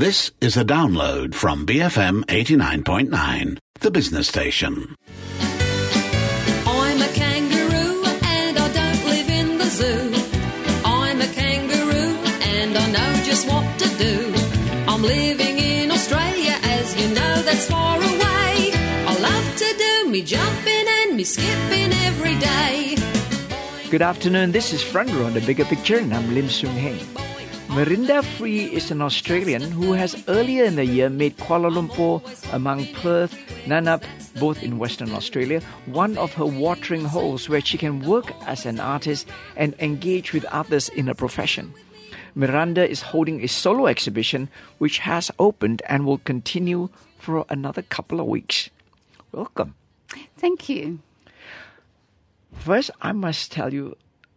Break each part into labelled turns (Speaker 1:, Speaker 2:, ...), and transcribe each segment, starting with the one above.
Speaker 1: This is a download from BFM 89.9, the business station.
Speaker 2: I'm a kangaroo and I don't live in the zoo. I'm a kangaroo and I know just what to do. I'm living in Australia, as you know, that's far away. I love to do me jumping and me skipping every day.
Speaker 3: Good afternoon, this is Front Row on The Bigger Picture and I'm Lim Soon Heng. Merinda Free is an Australian who has earlier in the year made Kuala Lumpur, among Perth, Nannup, both in Western Australia, one of her watering holes where she can work as an artist and engage with others in her profession. Miranda is holding a solo exhibition which has opened and will continue for another couple of weeks. Welcome.
Speaker 4: Thank you.
Speaker 3: First, I must tell you,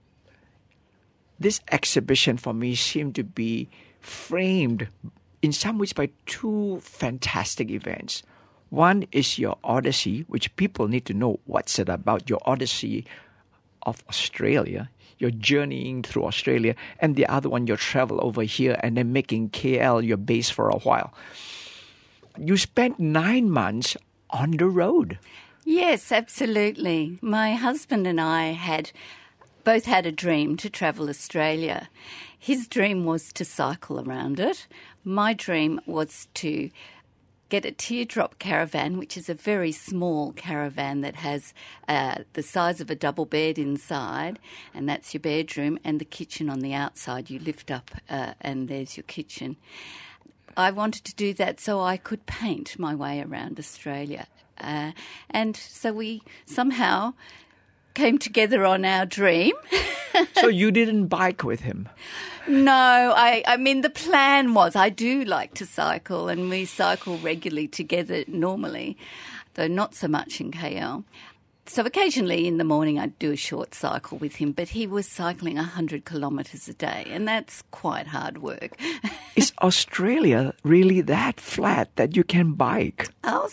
Speaker 3: this exhibition for me seemed to be framed in some ways by two fantastic events. One is your Odyssey, which people need to know what's it about, your Odyssey of Australia, your journeying through Australia, and the other one, your travel over here and then making KL your base for a while. You spent 9 months on the road.
Speaker 4: Yes, absolutely. My husband and I both had a dream to travel Australia. His dream was to cycle around it. My dream was to get a teardrop caravan, which is a very small caravan that has the size of a double bed inside, and that's your bedroom, and the kitchen on the outside. You lift up and there's your kitchen. I wanted to do that so I could paint my way around Australia. And so we somehow came together on our dream.
Speaker 3: So you didn't bike with him?
Speaker 4: No, I mean, the plan was, I do like to cycle, and we cycle regularly together normally, though not so much in KL. So occasionally in the morning I'd do a short cycle with him, but he was cycling 100 kilometres a day, and that's quite hard work.
Speaker 3: Is Australia really that flat that you can bike?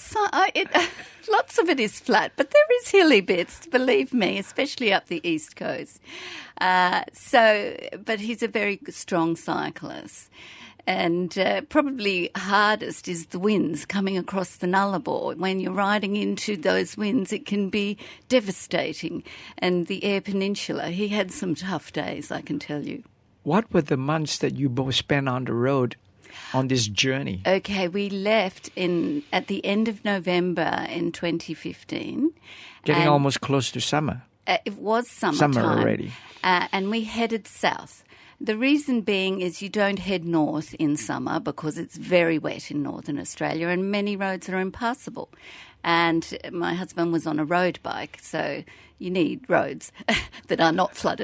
Speaker 4: Lots of it is flat, but there is hilly bits, believe me, especially up the East Coast. But he's a very strong cyclist. And probably hardest is the winds coming across the Nullarbor. When you're riding into those winds, it can be devastating. And the Eyre Peninsula, he had some tough days, I can tell you.
Speaker 3: What were the months that you both spent on the road on this journey?
Speaker 4: Okay, we left at the end of November in 2015.
Speaker 3: Getting almost close to summer.
Speaker 4: It was summertime.
Speaker 3: Summer already.
Speaker 4: And we headed south. The reason being is you don't head north in summer because it's very wet in northern Australia and many roads are impassable. And my husband was on a road bike, so you need roads that are not flooded.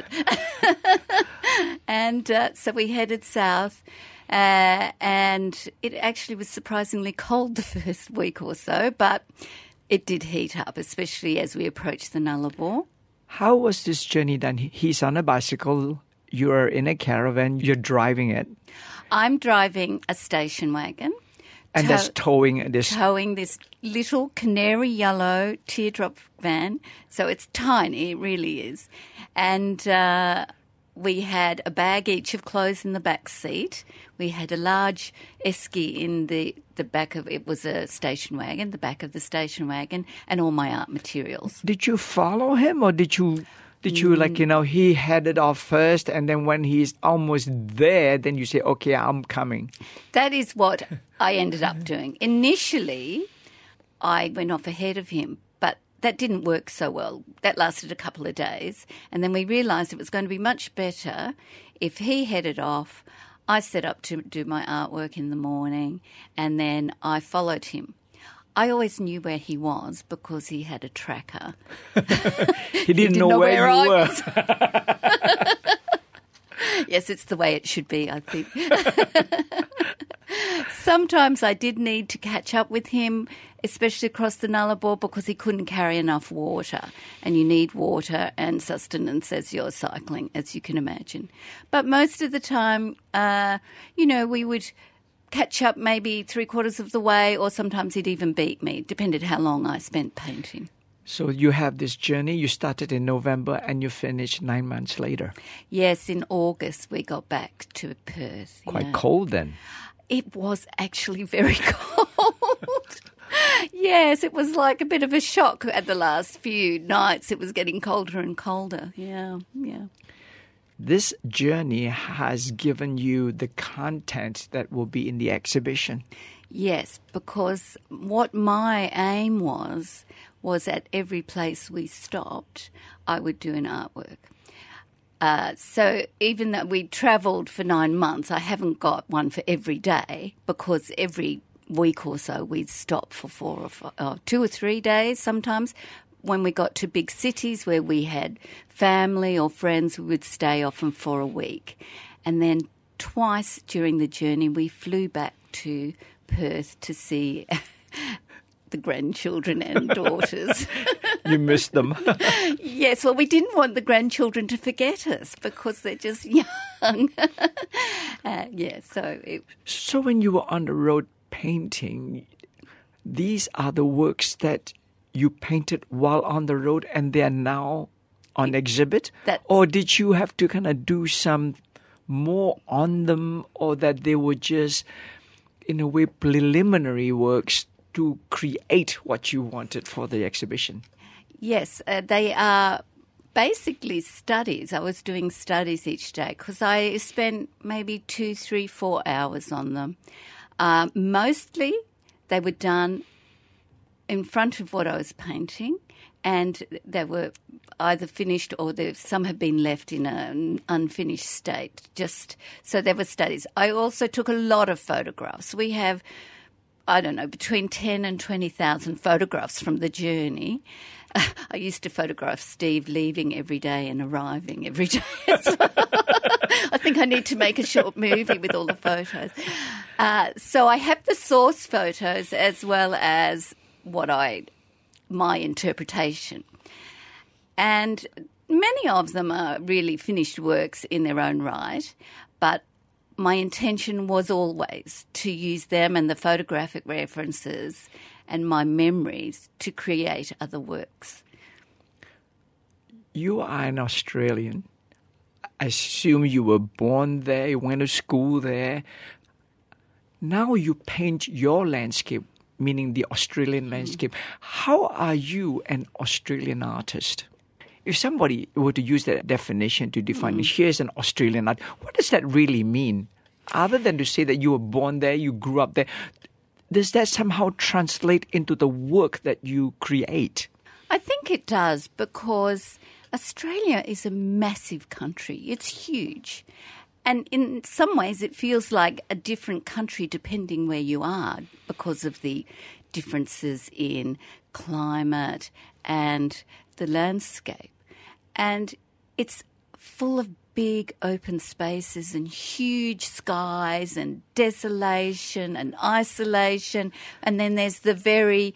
Speaker 4: And so we headed south, and it actually was surprisingly cold the first week or so, but it did heat up, especially as we approached the Nullarbor.
Speaker 3: How was this journey done? He's on a bicycle. You're in a caravan, you're driving it.
Speaker 4: I'm driving a station wagon.
Speaker 3: And that's towing this...
Speaker 4: Towing this little canary yellow teardrop van. So it's tiny, it really is. And we had a bag each of clothes in the back seat. We had a large esky in the back of... It was a station wagon, the back of the station wagon, and all my art materials.
Speaker 3: Did you follow him or did you he headed off first and then when he's almost there, then you say, okay, I'm coming?
Speaker 4: That is what I ended up doing. Initially, I went off ahead of him, but that didn't work so well. That lasted a couple of days. And then we realised it was going to be much better if he headed off. I set up to do my artwork in the morning and then I followed him. I always knew where he was because he had a tracker.
Speaker 3: He didn't know where you were.
Speaker 4: Yes, it's the way it should be, I think. Sometimes I did need to catch up with him, especially across the Nullarbor, because he couldn't carry enough water. And you need water and sustenance as you're cycling, as you can imagine. But most of the time, we would catch up maybe 3/4 of the way, or sometimes he'd even beat me, depended how long I spent painting.
Speaker 3: So you have this journey, you started in November and you finished 9 months later.
Speaker 4: Yes, in August we got back to Perth.
Speaker 3: Quite cold then.
Speaker 4: It was actually very cold. Yes, it was like a bit of a shock at the last few nights. It was getting colder and colder. Yeah.
Speaker 3: This journey has given you the content that will be in the exhibition.
Speaker 4: Yes, because what my aim was at every place we stopped, I would do an artwork. So even though we travelled for 9 months, I haven't got one for every day, because every week or so we'd stop for 2 or 3 days sometimes. When we got to big cities where we had family or friends, we would stay often for a week. And then twice during the journey we flew back to Perth to see the grandchildren and daughters.
Speaker 3: You missed them.
Speaker 4: Yes, well, we didn't want the grandchildren to forget us because they're just young.
Speaker 3: So when you were on the road painting, these are the works that you painted while on the road and they are now on exhibit? Or did you have to kind of do some more on them, or that they were just, in a way, preliminary works to create what you wanted for the exhibition?
Speaker 4: Yes, they are basically studies. I was doing studies each day because I spent maybe 2, 3, 4 hours on them. Mostly they were done in front of what I was painting, and they were either finished or some have been left in an unfinished state. So they were studies. I also took a lot of photographs. We have, I don't know, between 10 and 20,000 photographs from the journey. I used to photograph Steve leaving every day and arriving every day as well. I think I need to make a short movie with all the photos. So I have the source photos as well as my interpretation. And many of them are really finished works in their own right, but my intention was always to use them and the photographic references and my memories to create other works.
Speaker 3: You are an Australian. I assume you were born there, you went to school there. Now you paint your landscape, meaning the Australian landscape. How are you an Australian artist? If somebody were to use that definition to define here's an Australian art, what does that really mean? Other than to say that you were born there, you grew up there, does that somehow translate into the work that you create?
Speaker 4: I think it does, because Australia is a massive country. It's huge. And in some ways it feels like a different country depending where you are because of the differences in climate and the landscape. And it's full of big open spaces and huge skies and desolation and isolation. And then there's the very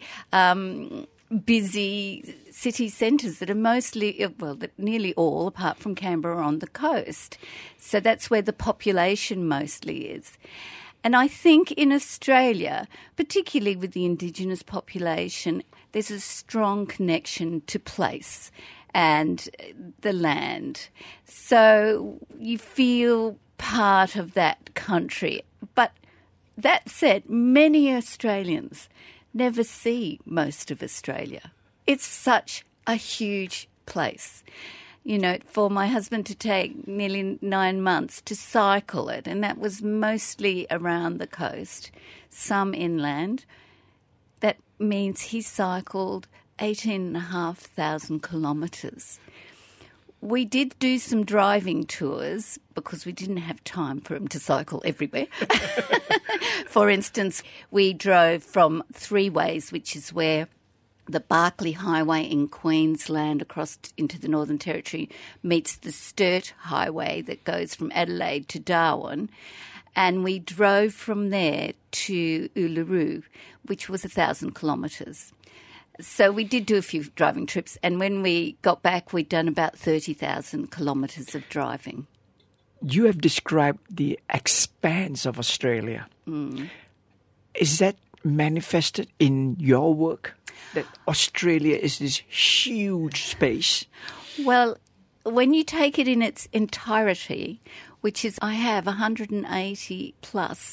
Speaker 4: busy city centres that are mostly, well, nearly all, apart from Canberra, are on the coast. So that's where the population mostly is. And I think in Australia, particularly with the Indigenous population, there's a strong connection to place and the land. So you feel part of that country. But that said, many Australians never see most of Australia. It's such a huge place. You know, for my husband to take nearly 9 months to cycle it, and that was mostly around the coast, some inland. That means he cycled 18,500 kilometres. We did do some driving tours because we didn't have time for him to cycle everywhere. For instance, we drove from Three Ways, which is where the Barkly Highway in Queensland across into the Northern Territory meets the Sturt Highway that goes from Adelaide to Darwin. And we drove from there to Uluru, which was 1,000 kilometres. So we did do a few driving trips, and when we got back, we'd done about 30,000 kilometres of driving.
Speaker 3: You have described the expanse of Australia. Is that manifested in your work, that Australia is this huge space?
Speaker 4: Well, when you take it in its entirety, which is I have 180 plus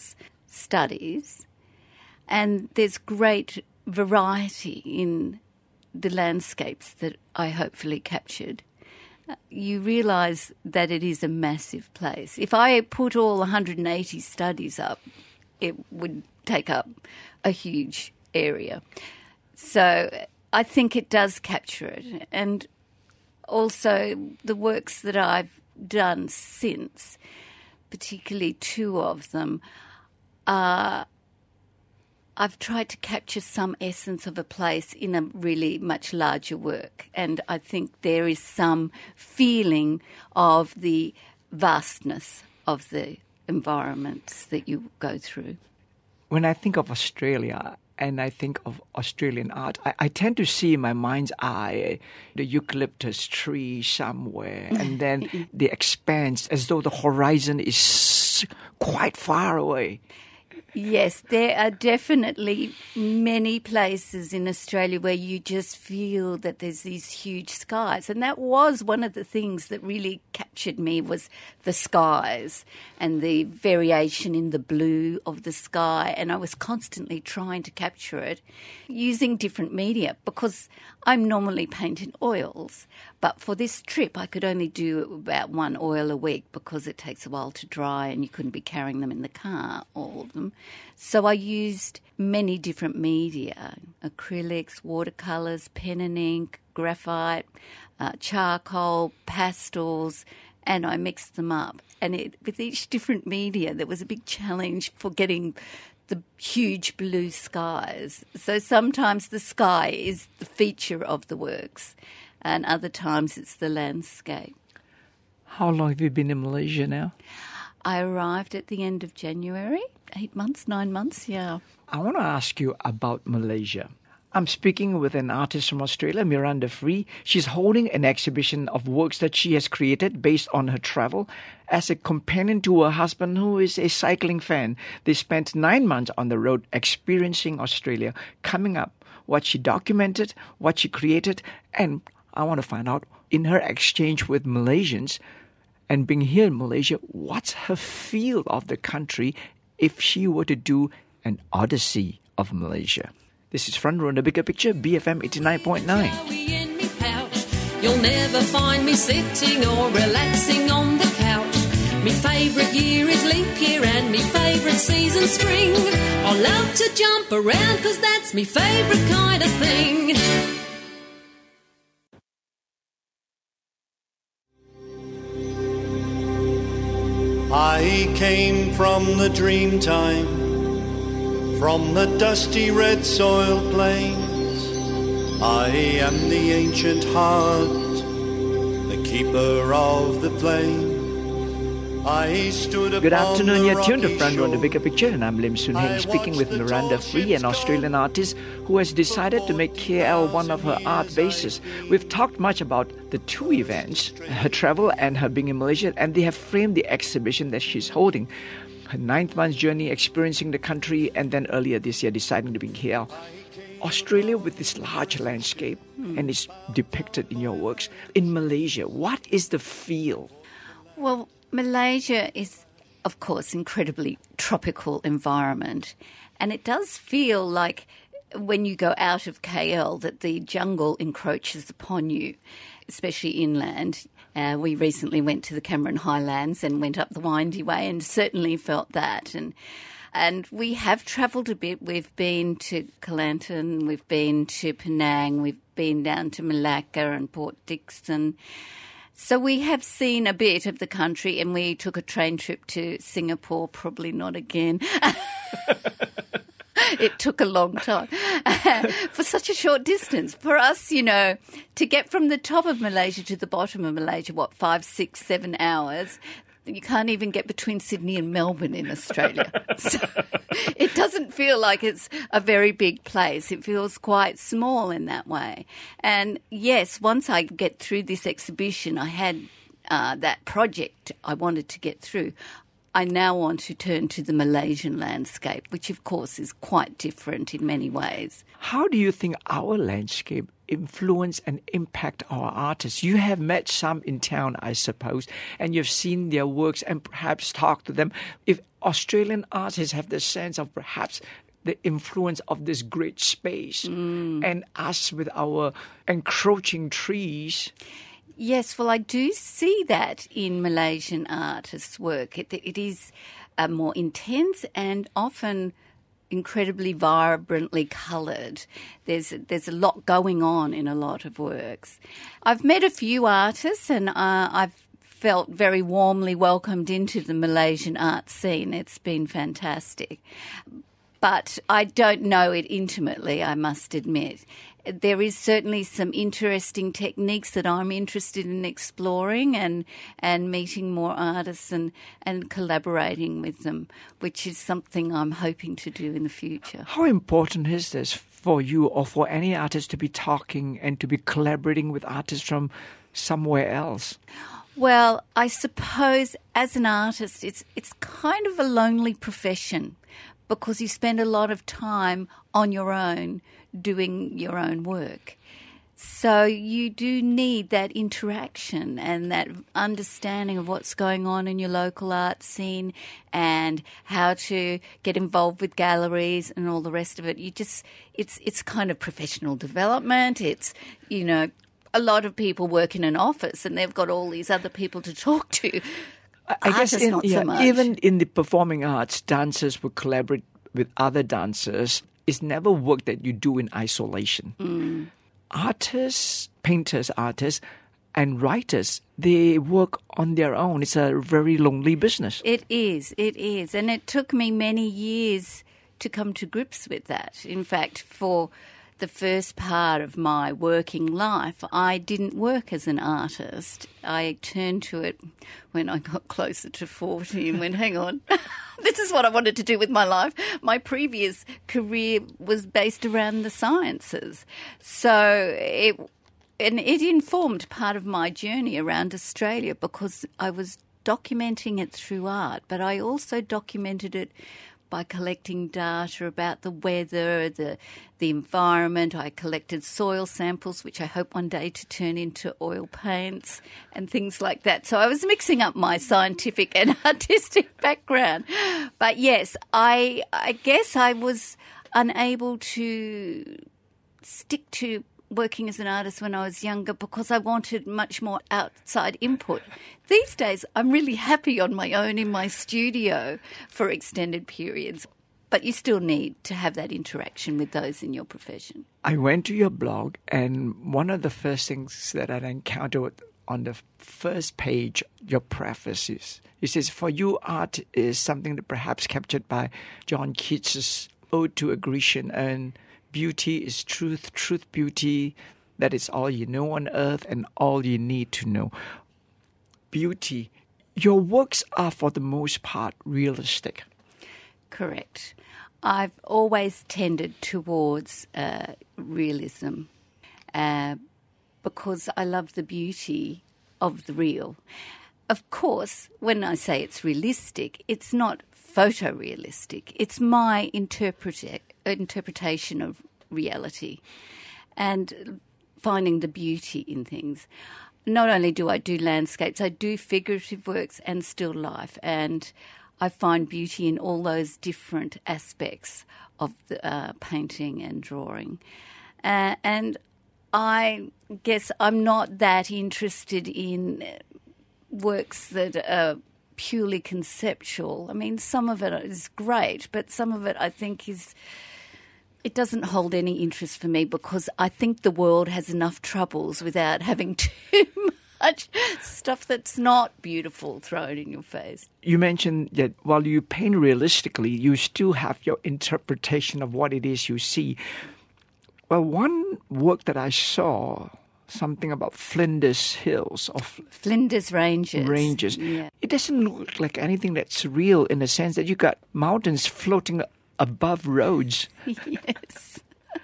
Speaker 4: studies, and there's great variety in the landscapes that I hopefully captured. You realise that it is a massive place. If I put all 180 studies up, it would take up a huge area. So I think it does capture it. And also the works that I've done since, particularly two of them, I've tried to capture some essence of a place in a really much larger work. And I think there is some feeling of the vastness of the environments that you go through.
Speaker 3: When I think of Australia and I think of Australian art, I tend to see in my mind's eye the eucalyptus tree somewhere and then the expanse as though the horizon is quite far away.
Speaker 4: Yes, there are definitely many places in Australia where you just feel that there's these huge skies. And that was one of the things that really captured me, was the skies and the variation in the blue of the sky. And I was constantly trying to capture it using different media, because I'm normally painting oils. But for this trip, I could only do about one oil a week because it takes a while to dry and you couldn't be carrying them in the car, all of them. So I used many different media: acrylics, watercolours, pen and ink, graphite, charcoal, pastels, and I mixed them up. And with each different media, there was a big challenge for getting the huge blue skies. So sometimes the sky is the feature of the works, and other times it's the landscape.
Speaker 3: How long have you been in Malaysia now?
Speaker 4: I arrived at the end of January. 9 months, yeah.
Speaker 3: I want to ask you about Malaysia. I'm speaking with an artist from Australia, Miranda Free. She's holding an exhibition of works that she has created based on her travel as a companion to her husband, who is a cycling fan. They spent 9 months on the road experiencing Australia, coming up what she documented, what she created, and I want to find out, in her exchange with Malaysians and being here in Malaysia, what's her feel of the country if she were to do an odyssey of Malaysia. This is Front Row in the Bigger Picture, BFM 89.9.
Speaker 2: You'll never find me sitting or relaxing on the couch. Me favourite year is leap year and me favourite season spring. I love to jump around 'cause that's me favourite kind of thing.
Speaker 5: I came from the dream time, from the dusty red soil plains. I am the ancient heart, the keeper of the flame. I stood upon
Speaker 3: Good afternoon, you're tuned to
Speaker 5: rocky
Speaker 3: Front Row in the
Speaker 5: shore.
Speaker 3: Bigger Picture, and I'm Lim Soon Heng, speaking with Miranda Free, an Australian artist who has decided to make KL one of her art bases. We've talked much about the two events, her travel and her being in Malaysia, and they have framed the exhibition that she's holding. Her 9th-month journey experiencing the country, and then earlier this year deciding to be in KL. Australia with this large landscape, and it's depicted in your works. In Malaysia, what is the feel?
Speaker 4: Well, Malaysia is, of course, incredibly tropical environment, and it does feel like when you go out of KL that the jungle encroaches upon you, especially inland. We recently went to the Cameron Highlands and went up the Windy Way and certainly felt that. And we have travelled a bit. We've been to Kelantan, we've been to Penang, we've been down to Malacca and Port Dickson. So we have seen a bit of the country, and we took a train trip to Singapore, probably not again. It took a long time for such a short distance. For us, you know, to get from the top of Malaysia to the bottom of Malaysia, 5, 6, 7 hours, you can't even get between Sydney and Melbourne in Australia. So it doesn't feel like it's a very big place. It feels quite small in that way. And yes, once I get through this exhibition, I had that project I wanted to get through. I now want to turn to the Malaysian landscape, which of course is quite different in many ways.
Speaker 3: How do you think our landscape influence and impact our artists? You have met some in town, I suppose, and you've seen their works and perhaps talked to them. If Australian artists have the sense of perhaps the influence of this great space and us with our encroaching trees.
Speaker 4: Yes, well, I do see that in Malaysian artists' work. It is more intense and often incredibly vibrantly coloured. There's a lot going on in a lot of works. I've met a few artists and I've felt very warmly welcomed into the Malaysian art scene. It's been fantastic. But I don't know it intimately, I must admit. There is certainly some interesting techniques that I'm interested in exploring and meeting more artists and collaborating with them, which is something I'm hoping to do in the future.
Speaker 3: How important is this for you or for any artist to be talking and to be collaborating with artists from somewhere else?
Speaker 4: Well, I suppose as an artist, it's kind of a lonely profession because you spend a lot of time on your own doing your own work. So you do need that interaction and that understanding of what's going on in your local art scene and how to get involved with galleries and all the rest of it. It's kind of professional development. It's, a lot of people work in an office and they've got all these other people to talk to.
Speaker 3: I guess
Speaker 4: not so much.
Speaker 3: Even in the performing arts, dancers will collaborate with other dancers. It's never work that you do in isolation. Artists, painters, artists, and writers, they work on their own. It's a very lonely business.
Speaker 4: It is. And it took me many years to come to grips with that. In fact, for the first part of my working life, I didn't work as an artist. I turned to it when I got closer to 40 and went, hang on, this is what I wanted to do with my life. My previous career was based around the sciences. So it informed part of my journey around Australia because I was documenting it through art, but I also documented it by collecting data about the weather, the environment. I collected soil samples, which I hope one day to turn into oil paints and things like that. So I was mixing up my scientific and artistic background. But yes, I guess I was unable to stick to working as an artist when I was younger because I wanted much more outside input. These days, I'm really happy on my own in my studio for extended periods, but you still need to have that interaction with those in your profession.
Speaker 3: I went to your blog, and one of the first things that I encountered on the first page, your preface is, it says, for you, art is something that perhaps captured by John Keats's Ode to a Grecian, and beauty is truth, beauty, that is all you know on earth and all you need to know. Beauty. Your works are, for the most part, realistic.
Speaker 4: Correct. I've always tended towards realism because I love the beauty of the real. Of course, when I say it's realistic, it's not photorealistic. It's my interpretation of reality and finding the beauty in things. Not only do I do landscapes, I do figurative works and still life, and I find beauty in all those different aspects of the painting and drawing. And I guess I'm not that interested in works that are purely conceptual. I mean, some of it is great, but some of it I think it doesn't hold any interest for me because I think the world has enough troubles without having too much stuff that's not beautiful thrown in your face.
Speaker 3: You mentioned that while you paint realistically, you still have your interpretation of what it is you see. Well, one work that I saw, something about Flinders Hills or
Speaker 4: Flinders Ranges.
Speaker 3: Yeah. It doesn't look like anything that's real in the sense that you got mountains floating above roads.
Speaker 4: Yes.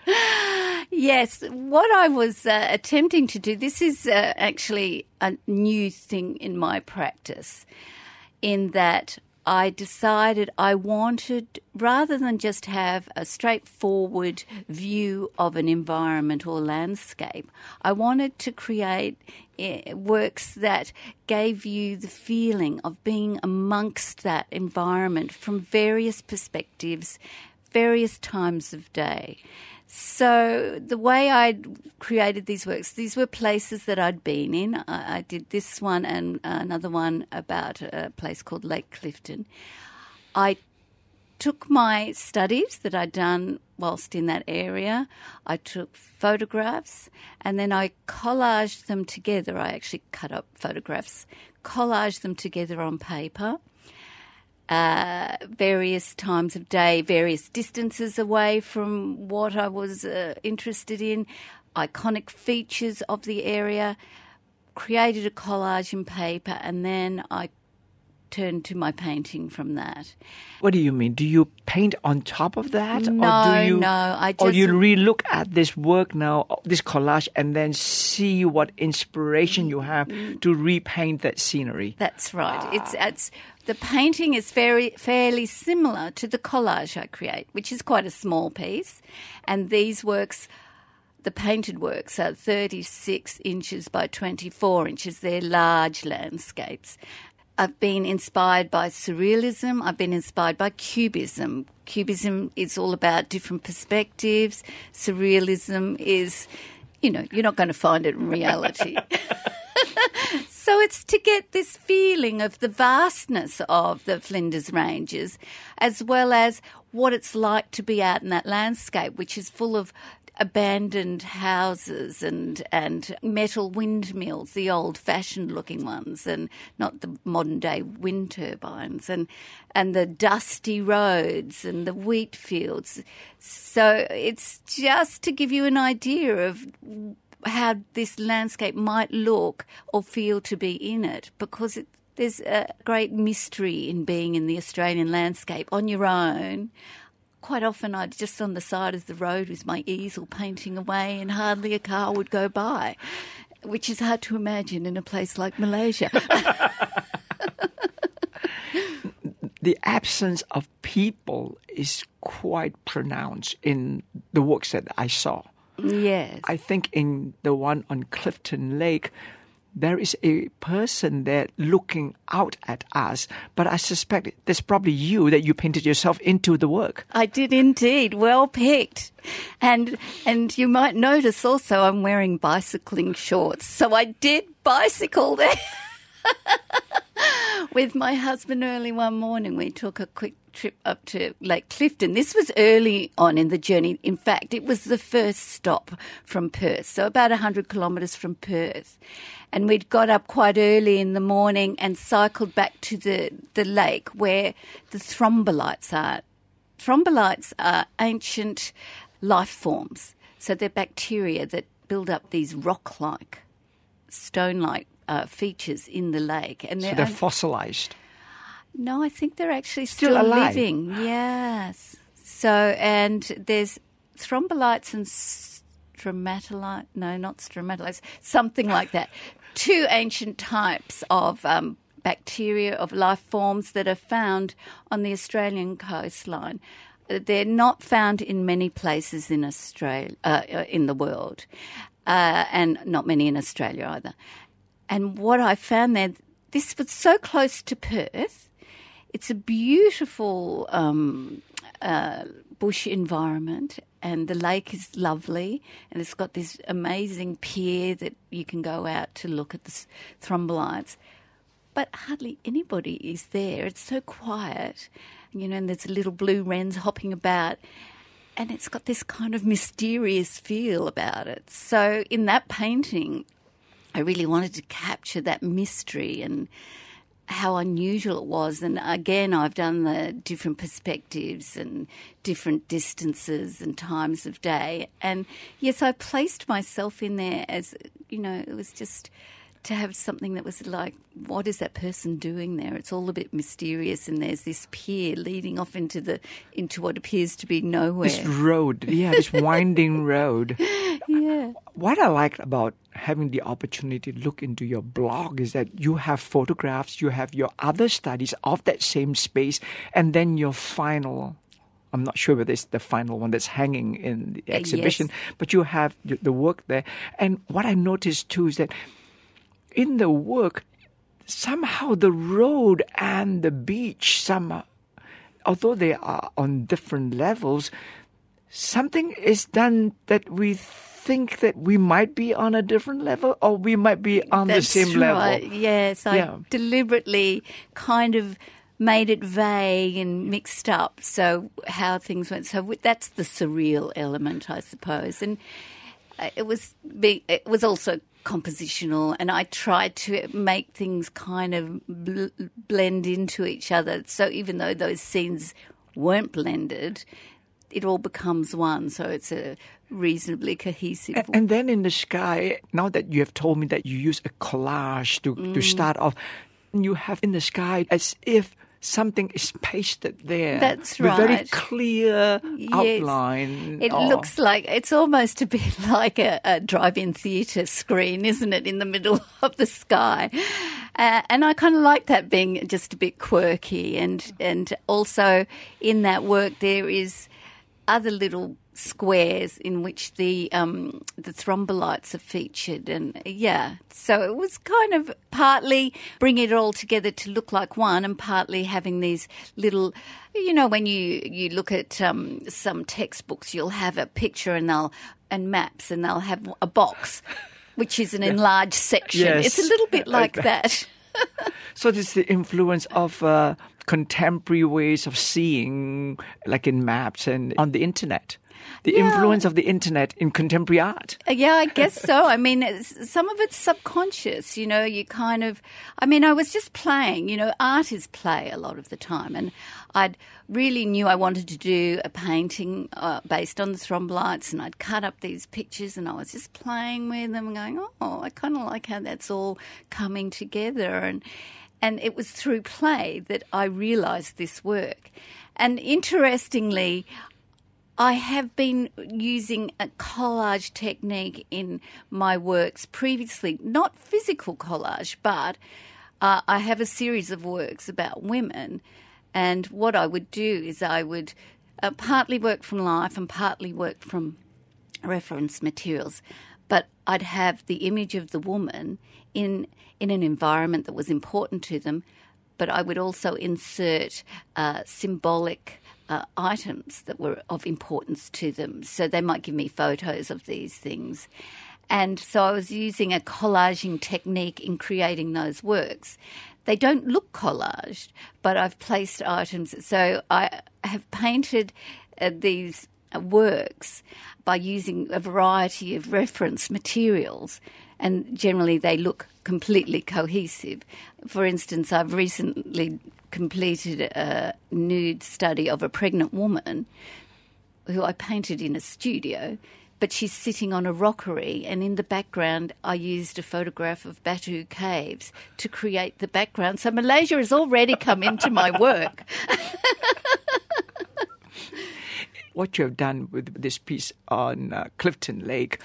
Speaker 4: Yes. What I was attempting to do, this is actually a new thing in my practice, in that I decided I wanted, rather than just have a straightforward view of an environment or landscape, I wanted to create works that gave you the feeling of being amongst that environment from various perspectives, various times of day. So the way I created these works, these were places that I'd been in. I did this one and another one about a place called Lake Clifton. I took my studies that I'd done whilst in that area. I took photographs and then I collaged them together. I actually cut up photographs, collaged them together on paper. Various times of day, various distances away from what I was interested in, iconic features of the area, created a collage in paper, and then I turned to my painting from that.
Speaker 3: What do you mean? Do you paint on top of that?
Speaker 4: No.
Speaker 3: Or you re-look at this work now, this collage, and then see what inspiration you have to repaint that scenery?
Speaker 4: That's right. It's the painting is fairly similar to the collage I create, which is quite a small piece. And these works, the painted works, are 36 inches by 24 inches. They're large landscapes. I've been inspired by surrealism. I've been inspired by cubism. Cubism is all about different perspectives. Surrealism is, you're not going to find it in reality. So it's to get this feeling of the vastness of the Flinders Ranges, as well as what it's like to be out in that landscape, which is full of abandoned houses and metal windmills, the old-fashioned looking ones, and not the modern-day wind turbines, and the dusty roads and the wheat fields. So it's just to give you an idea of how this landscape might look or feel to be in it, because there's a great mystery in being in the Australian landscape on your own. Quite often I'd just on the side of the road with my easel painting away and hardly a car would go by, which is hard to imagine in a place like Malaysia.
Speaker 3: The absence of people is quite pronounced in the works that I saw.
Speaker 4: Yes.
Speaker 3: I think in the one on Clifton Lake, there is a person there looking out at us, but I suspect that's probably you, that you painted yourself into the work.
Speaker 4: I did indeed. Well picked. And you might notice also I'm wearing bicycling shorts. So I did bicycle there. With my husband early one morning, we took a quick trip up to Lake Clifton. This was early on in the journey. In fact, it was the first stop from Perth, so about 100 kilometres from Perth. And we'd got up quite early in the morning and cycled back to the lake where the thrombolites are. Thrombolites are ancient life forms. So they're bacteria that build up these rock-like, stone-like features in the lake. And
Speaker 3: so they're fossilized?
Speaker 4: No, I think they're actually still
Speaker 3: alive.
Speaker 4: Living. Yes. So, and there's thrombolites and stromatolites. No, not stromatolites. Something like that. Two ancient types of bacteria, of life forms that are found on the Australian coastline. They're not found in many places in Australia, in the world, and not many in Australia either. And what I found there, this was so close to Perth. It's a beautiful bush environment, and the lake is lovely, and it's got this amazing pier that you can go out to look at the thrombolites. But hardly anybody is there. It's so quiet, and there's little blue wrens hopping about, and it's got this kind of mysterious feel about it. So in that painting, I really wanted to capture that mystery and how unusual it was. And again, I've done the different perspectives and different distances and times of day. And yes, I placed myself in there as, it was just to have something that was like, what is that person doing there? It's all a bit mysterious, and there's this pier leading off into what appears to be nowhere.
Speaker 3: This road, this winding road.
Speaker 4: Yeah.
Speaker 3: What I liked about having the opportunity to look into your blog is that you have photographs, you have your other studies of that same space, and then your final, I'm not sure whether it's the final one that's hanging in the exhibition, but you have the work there. And what I noticed too is that in the work, somehow the road and the beach, although they are on different levels, something is done that we think that we might be on a different level, or we might be on the same level.
Speaker 4: Yes, I deliberately kind of made it vague and mixed up, so how things went. So that's the surreal element, I suppose. And it was also compositional, and I tried to make things kind of blend into each other. So even though those scenes weren't blended, it all becomes one. So it's a reasonably cohesive.
Speaker 3: And then in the sky, now that you have told me that you use a collage to start off, you have in the sky as if something is pasted there.
Speaker 4: That's
Speaker 3: with
Speaker 4: right.
Speaker 3: Very clear outline.
Speaker 4: It looks like, it's almost a bit like a drive-in theatre screen, isn't it, in the middle of the sky? And I kind of like that being just a bit quirky. And also in that work there is other little squares in which the thrombolites are featured, and so it was kind of partly bring it all together to look like one, and partly having these little, when you look at some textbooks, you'll have a picture and maps, and they'll have a box which is an enlarged section.
Speaker 3: Yes.
Speaker 4: It's a little bit like that.
Speaker 3: So this is the influence of contemporary ways of seeing, like in maps and on the internet. The influence of the internet in contemporary art.
Speaker 4: Yeah, I guess so. I mean, some of it's subconscious, you kind of, I was just playing, art is play a lot of the time. And I'd really knew I wanted to do a painting based on the thrombolites, and I'd cut up these pictures, and I was just playing with them and going, I kind of like how that's all coming together. And it was through play that I realised this work. And interestingly, I have been using a collage technique in my works previously, not physical collage, but I have a series of works about women, and what I would do is I would partly work from life and partly work from reference materials, but I'd have the image of the woman in an environment that was important to them, but I would also insert symbolic items that were of importance to them. So they might give me photos of these things. And so I was using a collaging technique in creating those works. They don't look collaged, but I've placed items. So I have painted these works by using a variety of reference materials, and generally they look completely cohesive. For instance, I've recently completed a nude study of a pregnant woman who I painted in a studio, but she's sitting on a rockery, and in the background I used a photograph of Batu Caves to create the background. So Malaysia has already come into my work.
Speaker 3: What you have done with this piece on Clifton Lake,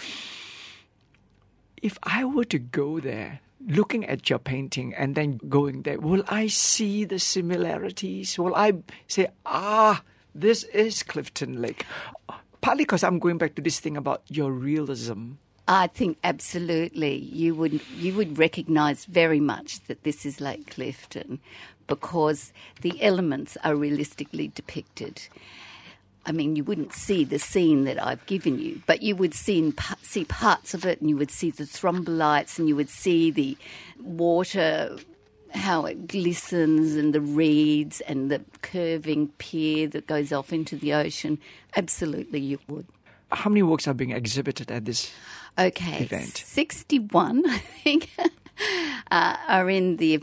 Speaker 3: if I were to go there, looking at your painting and then going there, will I see the similarities? Will I say, this is Clifton Lake? Partly because I'm going back to this thing about your realism.
Speaker 4: I think absolutely you would recognise very much that this is Lake Clifton, because the elements are realistically depicted. I mean, you wouldn't see the scene that I've given you, but you would see parts of it, and you would see the thrombolites, and you would see the water, how it glistens, and the reeds, and the curving pier that goes off into the ocean. Absolutely, you would.
Speaker 3: How many works are being exhibited at this event?
Speaker 4: 61, I think, are in the event.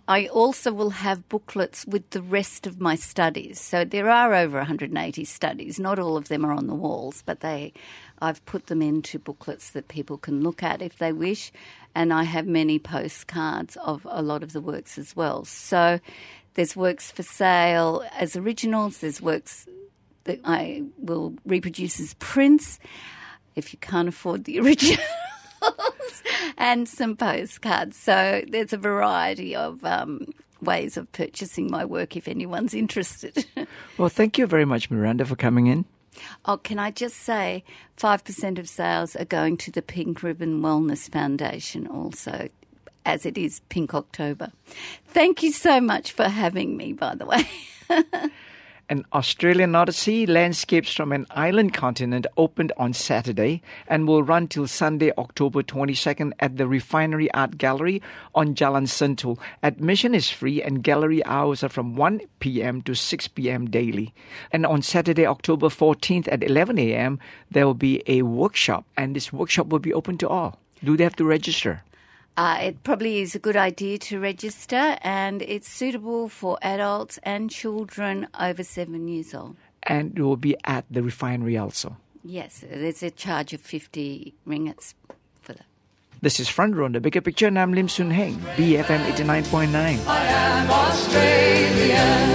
Speaker 4: I also will have booklets with the rest of my studies. So there are over 180 studies. Not all of them are on the walls, but I've put them into booklets that people can look at if they wish. And I have many postcards of a lot of the works as well. So there's works for sale as originals. There's works that I will reproduce as prints if you can't afford the originals, and some postcards. So there's a variety of ways of purchasing my work if anyone's interested.
Speaker 3: Well, thank you very much, Miranda, for coming in.
Speaker 4: Oh, can I just say 5% of sales are going to the Pink Ribbon Wellness Foundation also, as it is Pink October. Thank you so much for having me, by the way.
Speaker 3: An Australian Odyssey, Landscapes from an Island Continent, opened on Saturday and will run till Sunday, October 22nd at the Refinery Art Gallery on Jalan Sentul. Admission is free and gallery hours are from 1 p.m. to 6 p.m. daily. And on Saturday, October 14th at 11 a.m., there will be a workshop, and this workshop will be open to all. Do they have to register?
Speaker 4: It probably is a good idea to register, and it's suitable for adults and children over 7 years old.
Speaker 3: And it will be at the refinery also.
Speaker 4: Yes, there's a charge of 50 ringgits for that.
Speaker 3: This is Front Row on The Bigger Picture, and I'm Lim Soon Heng, BFM 89.9.
Speaker 6: I am Australian.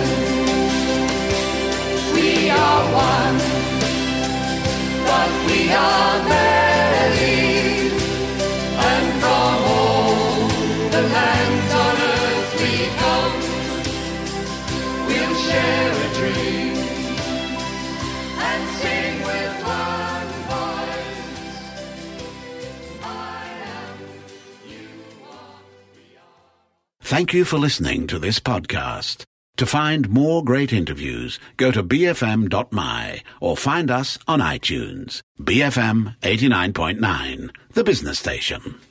Speaker 6: We are one, but we are many. And from all the lands on earth we come, we'll share a dream and sing with one voice. I am, you are, we are.
Speaker 1: Thank you for listening to this podcast. To find more great interviews, go to bfm.my or find us on iTunes. BFM 89.9, the business station.